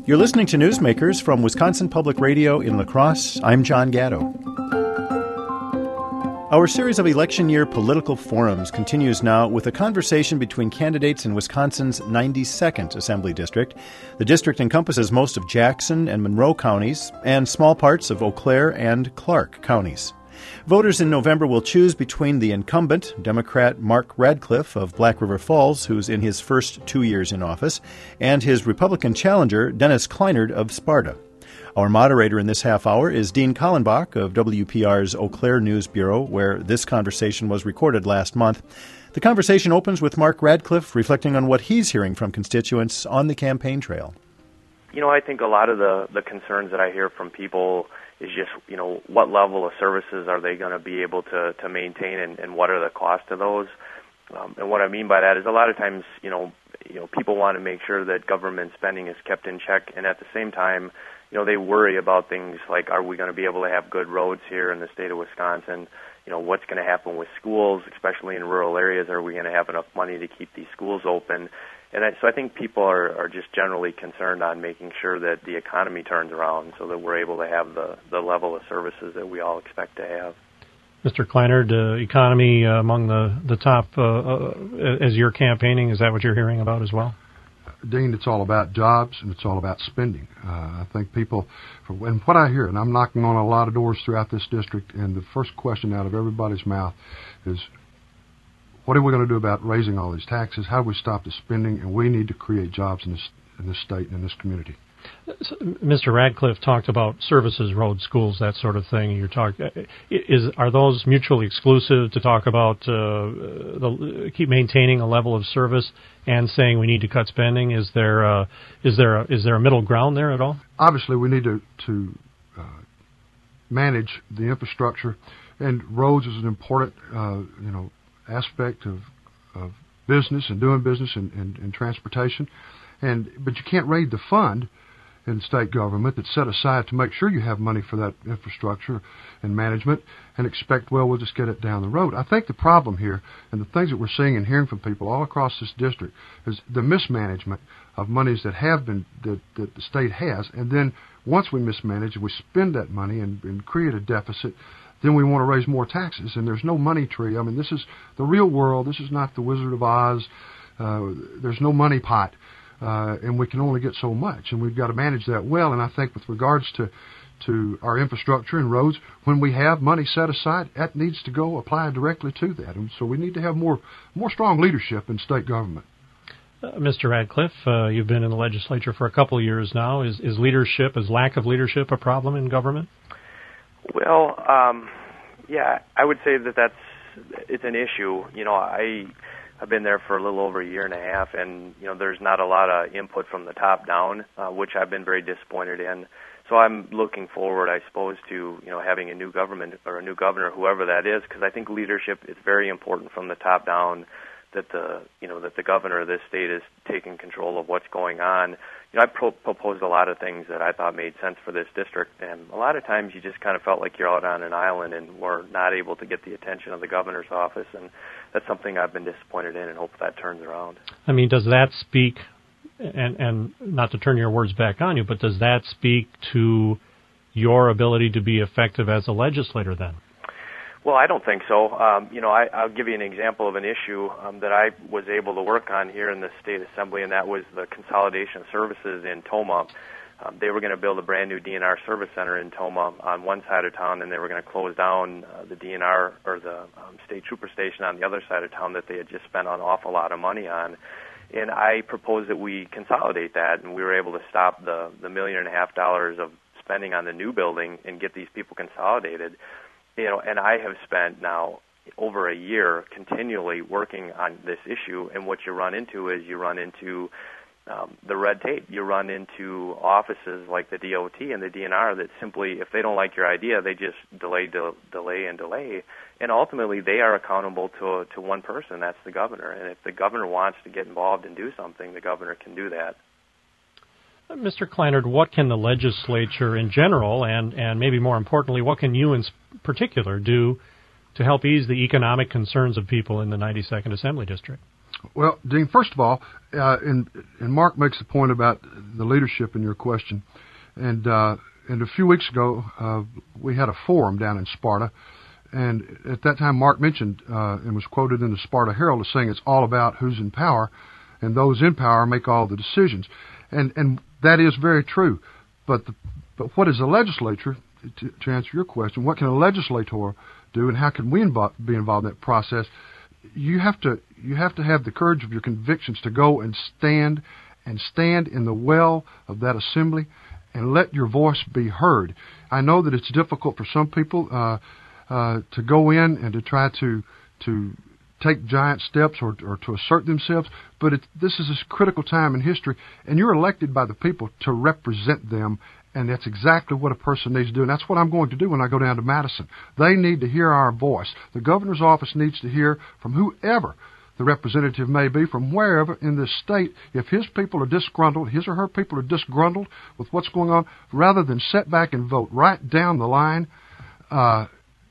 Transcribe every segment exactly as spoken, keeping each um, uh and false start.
You're listening to Newsmakers from Wisconsin Public Radio in La Crosse. I'm John Gatto. Our series of election year political forums continues now with a conversation between candidates in Wisconsin's ninety-second Assembly District. The district encompasses most of Jackson and Monroe counties and small parts of Eau Claire and Clark counties. Voters in November will choose between the incumbent, Democrat Mark Radcliffe of Black River Falls, who's in his first two years in office, and his Republican challenger, Dennis Kleinert of Sparta. Our moderator in this half hour is Dean Kallenbach of W P R's Eau Claire News Bureau, where this conversation was recorded last month. The conversation opens with Mark Radcliffe reflecting on what he's hearing from constituents on the campaign trail. You know, I think a lot of the, the concerns that I hear from people is just, you know, what level of services are they going to be able to, to maintain, and, and what are the costs of those? Um, and what I mean by that is a lot of times, you know, you know, people want to make sure that government spending is kept in check, and at the same time, you know, they worry about things like, are we going to be able to have good roads here in the state of Wisconsin? You know, what's going to happen with schools, especially in rural areas? Are we going to have enough money to keep these schools open? And I, so I think people are, are just generally concerned on making sure that the economy turns around so that we're able to have the, the level of services that we all expect to have. Mister Kleinert, uh, economy uh, among the, the top uh, uh, as you're campaigning, is that what you're hearing about as well? Dean, it's all about jobs and it's all about spending. Uh, I think people, and what I hear, and I'm knocking on a lot of doors throughout this district, and the first question out of everybody's mouth is, what are we going to do about raising all these taxes? How do we stop the spending? And we need to create jobs in this in this state and in this community. Mister Radcliffe talked about services, roads, schools, that sort of thing. You're talking is are those mutually exclusive to talk about uh, the, keep maintaining a level of service and saying we need to cut spending? Is there uh, is there a, is there a middle ground there at all? Obviously, we need to to uh, manage the infrastructure, and roads is an important uh, you know. aspect of of business and doing business and, and, and transportation, and but you can't raid the fund in state government that's set aside to make sure you have money for that infrastructure and management and expect, well, we'll just get it down the road. I think the problem here, and the things that we're seeing and hearing from people all across this district, is the mismanagement of monies that have been that, that the state has, and then once we mismanage, we spend that money and, and create a deficit. Then we want to raise more taxes, and there's no money tree. I mean, this is the real world. This is not the Wizard of Oz. Uh, there's no money pot, uh, and we can only get so much, and we've got to manage that well. And I think with regards to to our infrastructure and roads, when we have money set aside, that needs to go apply directly to that. And so we need to have more more strong leadership in state government. Uh, Mister Radcliffe, uh, you've been in the legislature for a couple of years now. Is, is leadership, is lack of leadership a problem in government? Well, um, yeah, I would say that that's it's an issue. You know, I I've been there for a little over a year and a half, and you know, there's not a lot of input from the top down, uh, which I've been very disappointed in. So I'm looking forward, I suppose, to you know having a new government or a new governor, whoever that is, because I think leadership is very important from the top down. That the you know that the governor of this state is taking control of what's going on. You know, I pro- proposed a lot of things that I thought made sense for this district, and a lot of times you just kind of felt like you're out on an island and were not able to get the attention of the governor's office, and that's something I've been disappointed in, and hope that turns around. I mean, does that speak, and and not to turn your words back on you, but does that speak to your ability to be effective as a legislator then? Well, I don't think so. Um, you know, I, I'll give you an example of an issue um, that I was able to work on here in the State Assembly, and that was the consolidation of services in Tomah. Um, they were going to build a brand new D N R service center in Tomah on one side of town, and they were going to close down uh, the D N R or the um, state trooper station on the other side of town that they had just spent an awful lot of money on. And I proposed that we consolidate that, and we were able to stop the, the million and a half dollars of spending on the new building and get these people consolidated. You know, and I have spent now over a year continually working on this issue, and what you run into is you run into um, the red tape. You run into offices like the D O T and the D N R that simply, if they don't like your idea, they just delay, de- delay, and delay. And ultimately, they are accountable to to one person. That's the governor. And if the governor wants to get involved and do something, the governor can do that. Mister Kleinert, what can the legislature in general, and, and maybe more importantly, what can you in particular do to help ease the economic concerns of people in the ninety-second Assembly District? Well, Dean, first of all, uh, and, and Mark makes the point about the leadership in your question. And uh, and a few weeks ago, uh, we had a forum down in Sparta, and at that time, Mark mentioned uh, and was quoted in the Sparta Herald as saying it's all about who's in power, and those in power make all the decisions. And and that is very true. But the, but what is the legislature? To, to answer your question, what can a legislator do, and how can we invo- be involved in that process? You have to you have to have the courage of your convictions to go and stand and stand in the well of that assembly and let your voice be heard. I know that it's difficult for some people uh, uh, to go in and to try to to take giant steps or, or to assert themselves, but it, this is a critical time in history, and you're elected by the people to represent them, and that's exactly what a person needs to do, and that's what I'm going to do when I go down to Madison. They need to hear our voice. The governor's office needs to hear from whoever the representative may be, from wherever in this state. If his people are disgruntled, his or her people are disgruntled with what's going on, rather than sit back and vote right down the line, uh,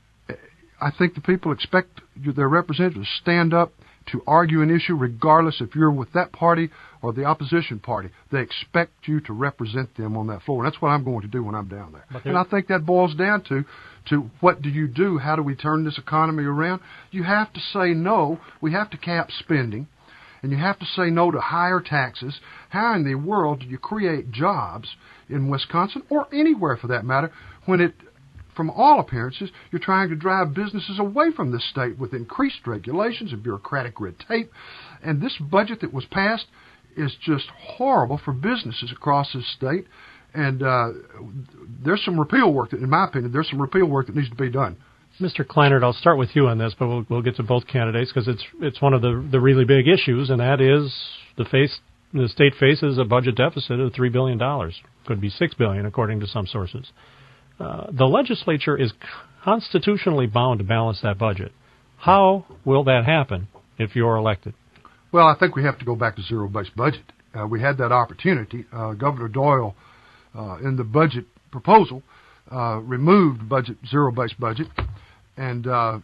I think the people expect their representatives to stand up to argue an issue regardless if you're with that party or the opposition party. They expect you to represent them on that floor. And that's what I'm going to do when I'm down there. And I think that boils down to, to what do you do? How do we turn this economy around? You have to say no. We have to cap spending. And you have to say no to higher taxes. How in the world do you create jobs in Wisconsin, or anywhere for that matter, when it, from all appearances, you're trying to drive businesses away from this state with increased regulations and bureaucratic red tape. And this budget that was passed is just horrible for businesses across this state. And uh, there's some repeal work that, in my opinion, there's some repeal work that needs to be done. Mister Kleinert, I'll start with you on this, but we'll, we'll get to both candidates because it's it's one of the the really big issues, and that is the face the state faces a budget deficit of three billion dollars. Could be six billion dollars, according to some sources. Uh, the legislature is constitutionally bound to balance that budget. How will that happen if you're elected? Well, I think we have to go back to zero-based budget. Uh, we had that opportunity. Uh, Governor Doyle, uh, in the budget proposal, uh, removed budget zero-based budget, and uh,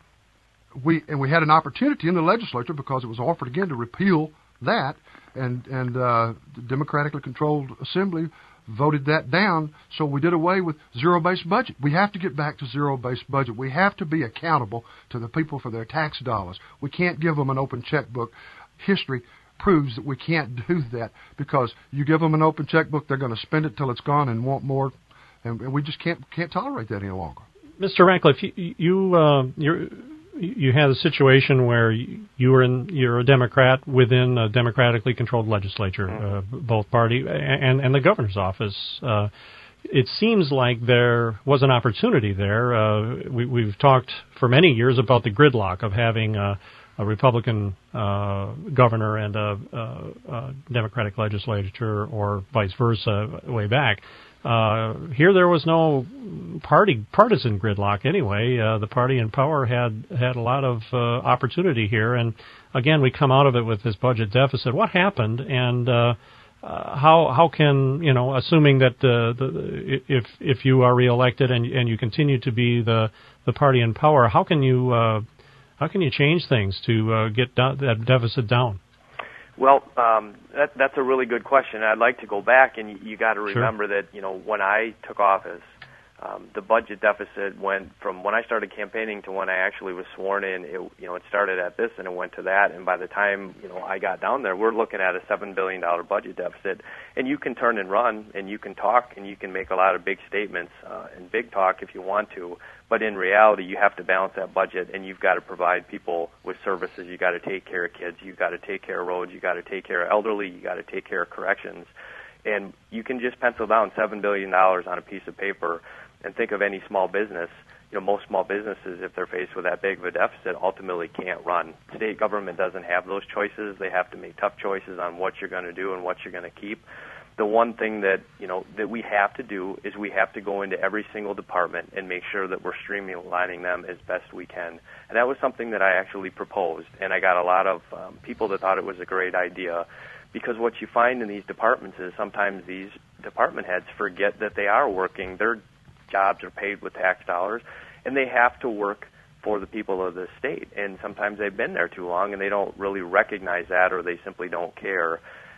we and we had an opportunity in the legislature because it was offered again to repeal that, and and uh, the democratically controlled assembly voted that down, so we did away with zero-based budget. We have to get back to zero-based budget. We have to be accountable to the people for their tax dollars. We can't give them an open checkbook. History proves that we can't do that, because you give them an open checkbook, they're going to spend it till it's gone and want more, and, and we just can't can't tolerate that any longer. Mister Ratcliffe, you you uh, you're, you had a situation where you were in you're a Democrat within a democratically controlled legislature, uh, both party and and the governor's office. Uh, it seems like there was an opportunity there. Uh, we, we've talked for many years about the gridlock of having Uh, a Republican uh, governor and a, a, a Democratic legislature, or vice versa, way back. Uh, here there was no party partisan gridlock anyway. Uh, the party in power had had a lot of uh, opportunity here, and again we come out of it with this budget deficit. What happened, and uh, uh, how how can you know, assuming that uh, the, if if you are reelected and and you continue to be the the party in power, how can you uh, How can you change things to uh, get do- that deficit down? Well, um, that, that's a really good question. I'd like to go back, and you, you got to remember Sure. that, you know, when I took office, um, the budget deficit went from when I started campaigning to when I actually was sworn in. It, you know, it started at this and it went to that, and by the time, you know, I got down there, we're looking at a seven billion dollars budget deficit. And you can turn and run, and you can talk, and you can make a lot of big statements uh, and big talk if you want to. But in reality, you have to balance that budget, and you've got to provide people with services. You've got to take care of kids. You've got to take care of roads. You've got to take care of elderly. You've got to take care of corrections. And you can just pencil down seven billion dollars on a piece of paper and think of any small business. You know, most small businesses, if they're faced with that big of a deficit, ultimately can't run. State government doesn't have those choices. They have to make tough choices on what you're going to do and what you're going to keep. The one thing that, you know, that we have to do is we have to go into every single department and make sure that we're streamlining them as best we can. And that was something that I actually proposed, and I got a lot of um, people that thought it was a great idea, because what you find in these departments is sometimes these department heads forget that they are working. Their jobs are paid with tax dollars, and they have to work for the people of the state. And sometimes they've been there too long, and they don't really recognize that, or they simply don't care.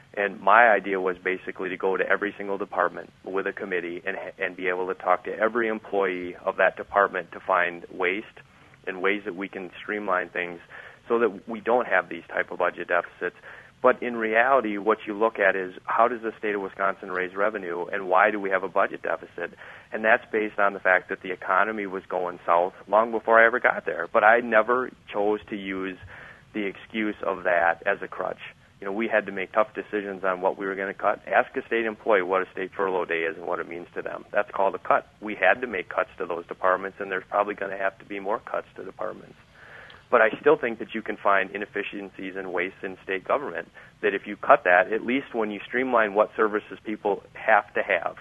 And my idea was basically to go to every single department with a committee and and be able to talk to every employee of that department to find waste and ways that we can streamline things so that we don't have these type of budget deficits. But in reality, what you look at is how does the state of Wisconsin raise revenue and why do we have a budget deficit? And that's based on the fact that the economy was going south long before I ever got there. But I never chose to use the excuse of that as a crutch. You know, we had to make tough decisions on what we were going to cut. Ask a state employee what a state furlough day is and what it means to them. That's called a cut. We had to make cuts to those departments, and there's probably going to have to be more cuts to departments. But I still think that you can find inefficiencies and waste in state government, that if you cut that, at least when you streamline what services people have to have,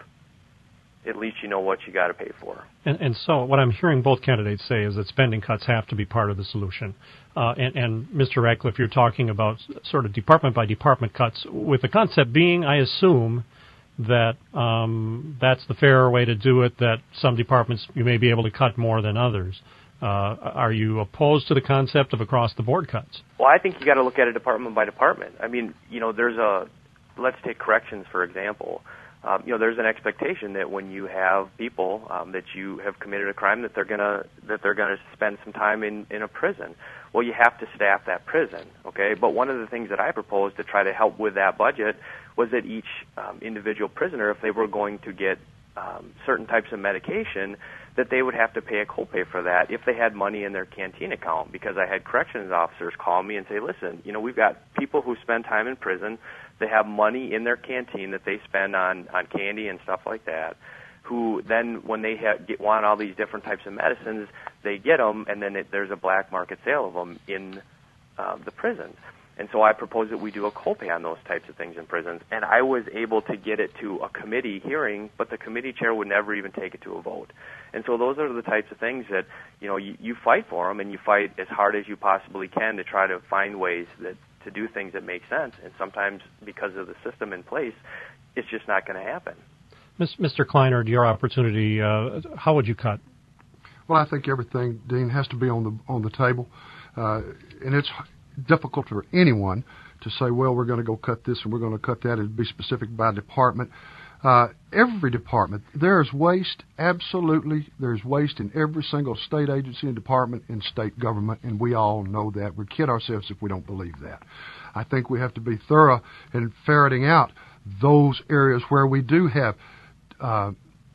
at least you know what you got to pay for. And, and so what I'm hearing both candidates say is that spending cuts have to be part of the solution. Uh, and, and Mister Radcliffe, you're talking about sort of department by department cuts, with the concept being, I assume, that um, that's the fairer way to do it, that some departments you may be able to cut more than others. Uh, are you opposed to the concept of across-the-board cuts? Well, I think you got to look at it department by department. I mean, you know, there's a, let's take corrections, for example. Um, you know, there's an expectation that when you have people um, that you have committed a crime, that they're gonna that they're gonna spend some time in, in a prison. Well, you have to staff that prison, okay? But one of the things that I proposed to try to help with that budget was that each um, individual prisoner, if they were going to get um, certain types of medication, that they would have to pay a copay for that if they had money in their canteen account, because I had corrections officers call me and say, listen, you know, we've got people who spend time in prison, they have money in their canteen that they spend on, on candy and stuff like that, who then when they have, get, want all these different types of medicines, they get them, and then it, there's a black market sale of them in uh, the prisons. And so I proposed that we do a copay on those types of things in prisons. And I was able to get it to a committee hearing, but the committee chair would never even take it to a vote. And so those are the types of things that, you know, you, you fight for them, and you fight as hard as you possibly can to try to find ways that to do things that make sense. And sometimes because of the system in place, it's just not going to happen. Mister Kleinert, your opportunity, uh, how would you cut? Well, I think everything, Dean, has to be on the on the table. Uh, and it's difficult for anyone to say, well, we're going to go cut this and we're going to cut that, and be specific by department. Uh, every department, there's waste, absolutely. There's waste in every single state agency and department in state government, and we all know that. We'd kid ourselves if we don't believe that. I think we have to be thorough in ferreting out those areas where we do have uh,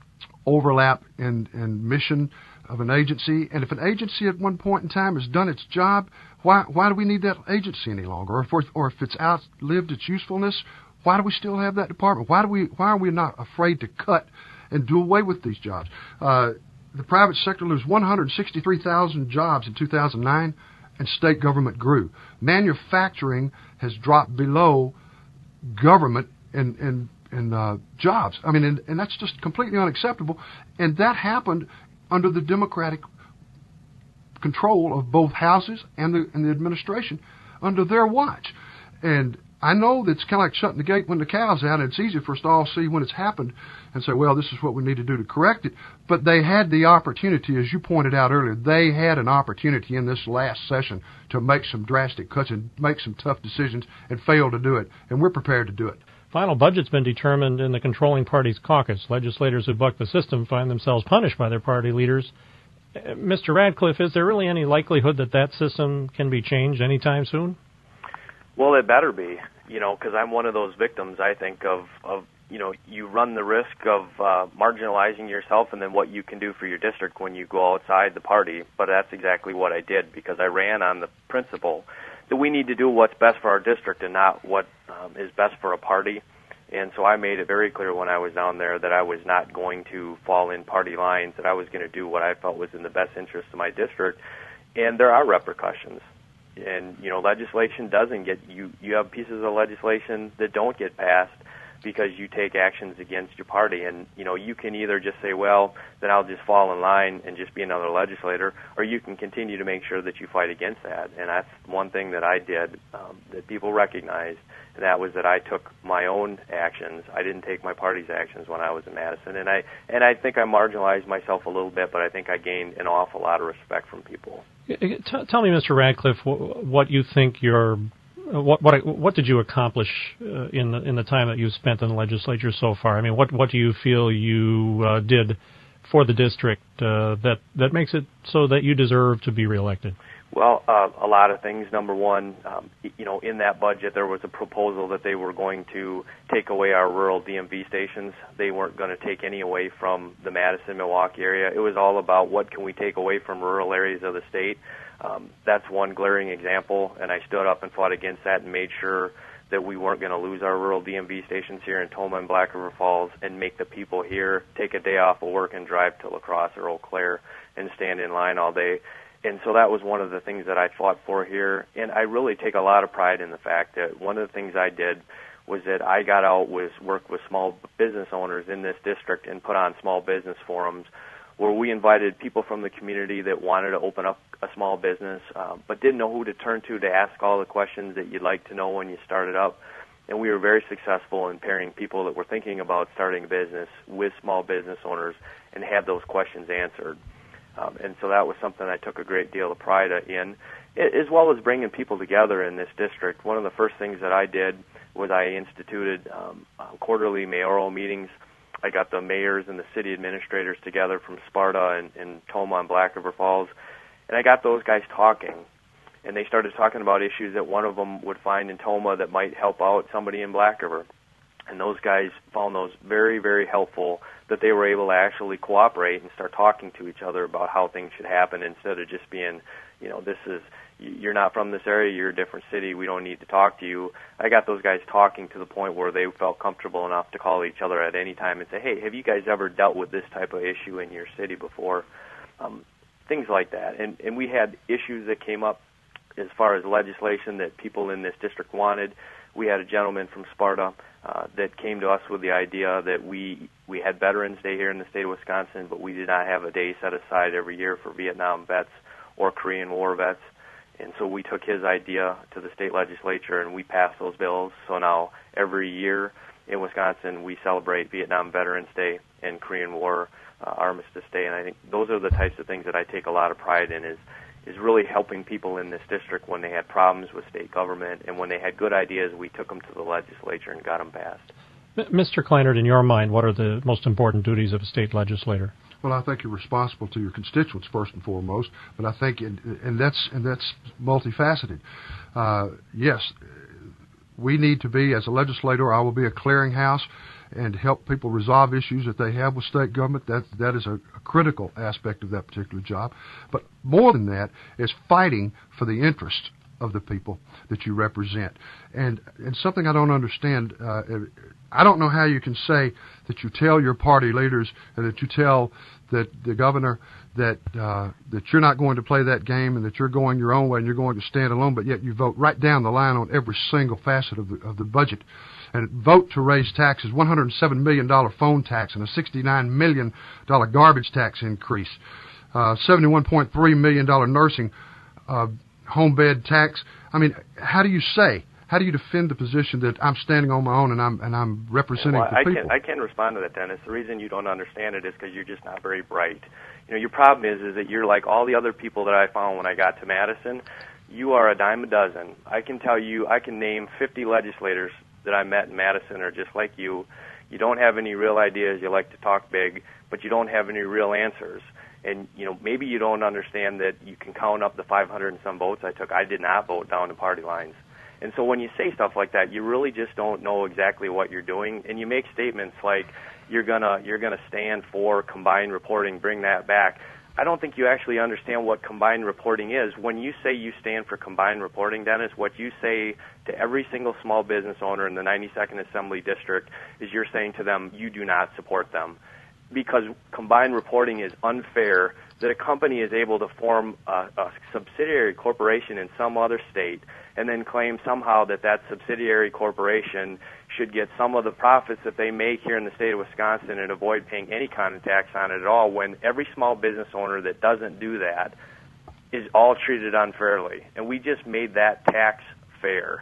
overlap in, in mission of an agency. And if an agency at one point in time has done its job, why why do we need that agency any longer? Or if, we're, or if it's outlived its usefulness, why do we still have that department? Why do we why are we not afraid to cut and do away with these jobs? Uh, the private sector lose one hundred sixty-three thousand jobs in two thousand nine, and state government grew. Manufacturing has dropped below government in in, in uh, jobs. I mean, and, and that's just completely unacceptable. And that happened under the Democratic control of both houses and the and the administration under their watch. And I know that it's kind of like shutting the gate when the cow's out, and it's easy for us to all see when it's happened and say, well, this is what we need to do to correct it. But they had the opportunity, as you pointed out earlier, they had an opportunity in this last session to make some drastic cuts and make some tough decisions, and failed to do it. And we're prepared to do it. Final budget's been determined in the controlling party's caucus. Legislators who buck the system find themselves punished by their party leaders. Mister Radcliffe, is there really any likelihood that that system can be changed anytime soon? Well, it better be, you know, because I'm one of those victims, I think, of, of, you know, you run the risk of uh, marginalizing yourself and then what you can do for your district when you go outside the party. But that's exactly what I did, because I ran on the principle that we need to do what's best for our district and not what um, is best for a party. And so I made it very clear when I was down there that I was not going to fall in party lines, that I was going to do what I felt was in the best interest of my district. And there are repercussions. And, you know, legislation doesn't get, you, you have pieces of legislation that don't get passed because you take actions against your party. And, you know, you can either just say, well, then I'll just fall in line and just be another legislator, or you can continue to make sure that you fight against that. And that's one thing that I did um, that people recognized, and that was that I took my own actions. I didn't take my party's actions when I was in Madison. And I, and I think I marginalized myself a little bit, but I think I gained an awful lot of respect from people. T- tell me, Mister Radcliffe, what you think your what what what did you accomplish uh, in the in the time that you spent in the legislature so far? I mean, what what do you feel you uh, did for the district uh, that that makes it so that you deserve to be reelected? Well, uh, a lot of things. Number one, um, you know, in that budget there was a proposal that they were going to take away our rural D M V stations. They weren't going to take any away from the Madison, Milwaukee area. It was all about what can we take away from rural areas of the state. Um, that's one glaring example, and I stood up and fought against that and made sure that we weren't going to lose our rural D M V stations here in Tomah and Black River Falls and make the people here take a day off of work and drive to La Crosse or Eau Claire and stand in line all day. And so that was one of the things that I fought for here. And I really take a lot of pride in the fact that one of the things I did was that I got out was work with small business owners in this district and put on small business forums where we invited people from the community that wanted to open up a small business uh, but didn't know who to turn to to ask all the questions that you'd like to know when you started up. And we were very successful in pairing people that were thinking about starting a business with small business owners and had those questions answered. Um, and so that was something I took a great deal of pride in, as well as bringing people together in this district. One of the first things that I did was I instituted um, uh, quarterly mayoral meetings. I got the mayors and the city administrators together from Sparta and, and Tomah and Black River Falls, and I got those guys talking. And they started talking about issues that one of them would find in Tomah that might help out somebody in Black River. And those guys found those very, very helpful, that they were able to actually cooperate and start talking to each other about how things should happen instead of just being, you know, this is, you're not from this area, you're a different city, we don't need to talk to you. I got those guys talking to the point where they felt comfortable enough to call each other at any time and say, hey, have you guys ever dealt with this type of issue in your city before? Um, things like that. And, and we had issues that came up as far as legislation that people in this district wanted. We had a gentleman from Sparta uh, that came to us with the idea that we we had Veterans Day here in the state of Wisconsin, but we did not have a day set aside every year for Vietnam vets or Korean War vets. And so we took his idea to the state legislature and we passed those bills. So now every year in Wisconsin we celebrate Vietnam Veterans Day and Korean War uh, Armistice Day. And I think those are the types of things that I take a lot of pride in, is is really helping people in this district when they had problems with state government, and when they had good ideas, we took them to the legislature and got them passed. Mister Kleinert, in your mind, what are the most important duties of a state legislator? Well, I think you're responsible to your constituents first and foremost, but I think, in, and that's and that's multifaceted. Uh, yes, we need to be, as a legislator, I will be a clearinghouse and help people resolve issues that they have with state government. That that is a, a critical aspect of that particular job. But more than that is fighting for the interest of the people that you represent. And and something I don't understand, uh, I don't know how you can say that you tell your party leaders and that you tell that the governor that uh, that you're not going to play that game and that you're going your own way and you're going to stand alone, but yet you vote right down the line on every single facet of the of the budget. And vote to raise taxes, one hundred seven million dollars phone tax and a sixty-nine million dollars garbage tax increase, uh, seventy-one point three million dollars nursing uh, home bed tax. I mean, how do you say, how do you defend the position that I'm standing on my own and I'm and I'm representing well, the I people? Can, I can respond to that, Dennis. The reason you don't understand it is because you're just not very bright. You know, your problem is is that you're like all the other people that I found when I got to Madison. You are a dime a dozen. I can tell you, I can name fifty legislators that I met in Madison are just like you. You don't have any real ideas. You like to talk big, but you don't have any real answers. And, you know, maybe you don't understand that you can count up the five hundred and some votes I took. I did not vote down the party lines. And so when you say stuff like that, you really just don't know exactly what you're doing. And you make statements like you're gonna you're gonna stand for combined reporting, bring that back. I don't think you actually understand what combined reporting is. When you say you stand for combined reporting, Dennis, what you say to every single small business owner in the ninety-second Assembly District is you're saying to them you do not support them. Because combined reporting is unfair, that a company is able to form a, a subsidiary corporation in some other state and then claim somehow that that subsidiary corporation should get some of the profits that they make here in the state of Wisconsin and avoid paying any kind of tax on it at all, when every small business owner that doesn't do that is all treated unfairly. And we just made that tax fair.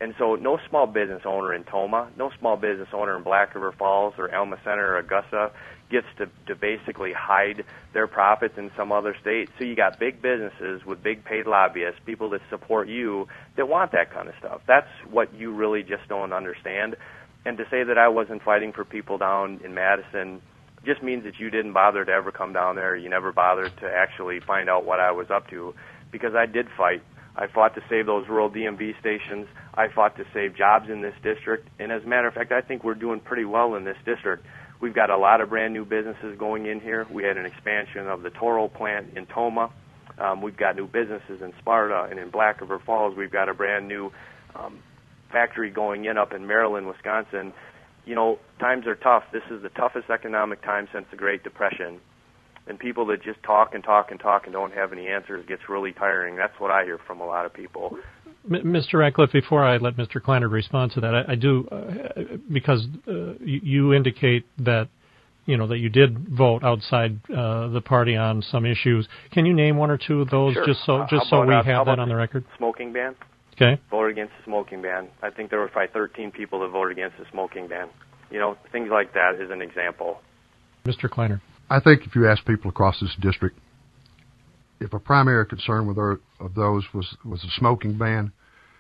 And so no small business owner in Tomah, no small business owner in Black River Falls or Alma Center or Augusta gets to, to basically hide their profits in some other state. So you got big businesses with big paid lobbyists, people that support you that want that kind of stuff. That's what you really just don't understand. And to say that I wasn't fighting for people down in Madison just means that you didn't bother to ever come down there. You never bothered to actually find out what I was up to, because I did fight. I fought to save those rural D M V stations. I fought to save jobs in this district. And as a matter of fact, I think we're doing pretty well in this district. We've got a lot of brand new businesses going in here. We had an expansion of the Toro plant in Tomah. Um, we've got new businesses in Sparta and in Black River Falls. We've got a brand new um, factory going in up in Maryland, Wisconsin. You know, times are tough. This is the toughest economic time since the Great Depression. And people that just talk and talk and talk and don't have any answers gets really tiring. That's what I hear from a lot of people. Mister Radcliffe, before I let Mister Kleiner respond to that, I, I do, uh, because uh, you, you indicate that, you know, that you did vote outside uh, the party on some issues. Can you name one or two of those, sure. just so uh, just so about, we uh, have that on the record? Smoking ban. Okay. Voted against the smoking ban. I think there were probably thirteen people that voted against the smoking ban. You know, things like that is an example. Mister Kleiner. I think if you ask people across this district, if a primary concern with our, of those was, was a smoking ban,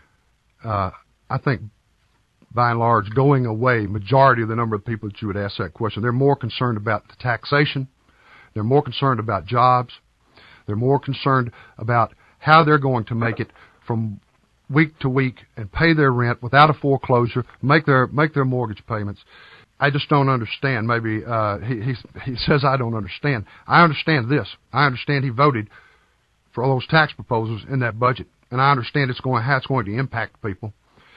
uh, I think by and large going away, majority of the number of people that you would ask that question, they're more concerned about the taxation, they're more concerned about jobs, they're more concerned about how they're going to make it from week to week and pay their rent without a foreclosure, make their make their mortgage payments. I just don't understand. Maybe uh, he, he he says I don't understand. I understand this. I understand he voted for all those tax proposals in that budget, and I understand it's going how it's going to impact people.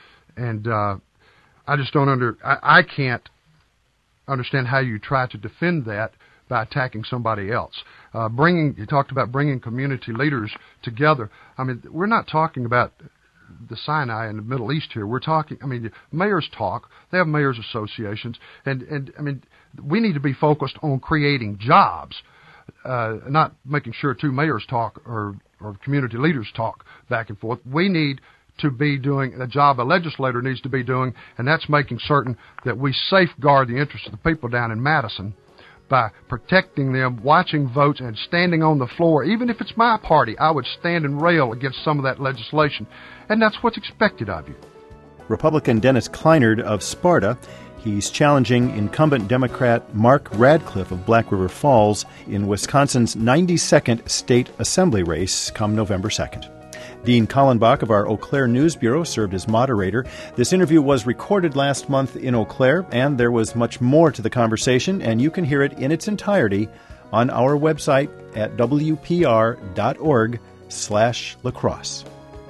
And uh, I just don't under. I, I can't understand how you try to defend that by attacking somebody else. Uh, bringing you talked about bringing community leaders together. I mean, we're not talking about the Sinai in the Middle East here. We're talking, I mean, mayors talk. They have mayors associations. And, and I mean, we need to be focused on creating jobs, uh, not making sure two mayors talk or, or community leaders talk back and forth. We need to be doing the job a legislator needs to be doing, and that's making certain that we safeguard the interests of the people down in Madison by protecting them, watching votes, and standing on the floor. Even if it's my party, I would stand and rail against some of that legislation. And that's what's expected of you. Republican Dennis Kleinert of Sparta. He's challenging incumbent Democrat Mark Radcliffe of Black River Falls in Wisconsin's ninety-second state assembly race come November second. Dean Kallenbach of our Eau Claire News Bureau served as moderator. This interview was recorded last month in Eau Claire, and there was much more to the conversation, and you can hear it in its entirety on our website at w p r dot org slash lacrosse.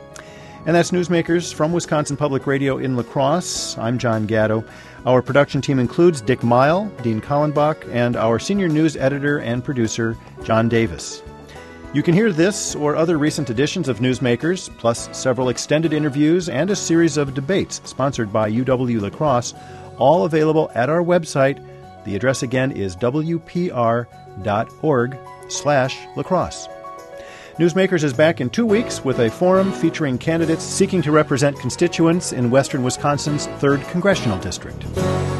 And that's Newsmakers from Wisconsin Public Radio in La Crosse. I'm John Gatto. Our production team includes Dick Mile, Dean Kallenbach, and our senior news editor and producer, John Davis. You can hear this or other recent editions of Newsmakers, plus several extended interviews and a series of debates sponsored by U W La Crosse, all available at our website. The address again is w p r dot org slash lacrosse. Newsmakers is back in two weeks with a forum featuring candidates seeking to represent constituents in western Wisconsin's third Congressional District.